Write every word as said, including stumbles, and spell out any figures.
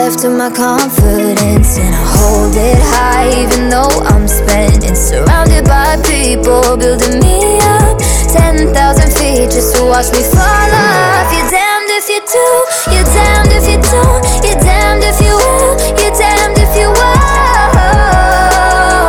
left to my confidence, and I hold it high even though I'm spent. Surrounded by people building me up, ten thousand feet just to watch me fall off. You're damned if you do, you're damned if you don't, you're damned if you will.